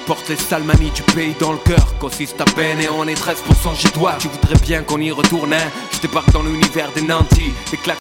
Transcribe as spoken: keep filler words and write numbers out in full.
porte les salmanies du pays dans le cœur. Consiste à peine et on est treize pour cent chez toi. Tu voudrais bien qu'on y retourne, hein? Je débarque dans l'univers des nantis, des claques